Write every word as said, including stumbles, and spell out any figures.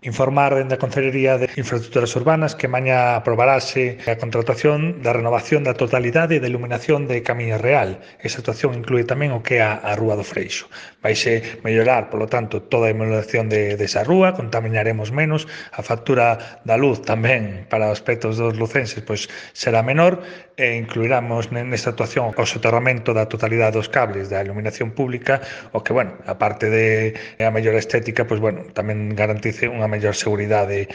Informar dende a Consellería de Infraestructuras Urbanas que mañá aprobarase a contratación da renovación da totalidade da iluminación de Camiño Real. Esa actuación inclúe tamén o que é a, a Rúa do Freixo. Vaise mellorar, polo tanto, toda a iluminación de, desa rúa, contaminaremos menos, a factura da luz tamén para os aspectos dos lucenses pois será menor e incluiramos nesta actuación o soterramento da totalidade dos cables da iluminación pública, o que, bueno, a parte de a mellora estética, pois, bueno, tamén garantice unha mellor seguridade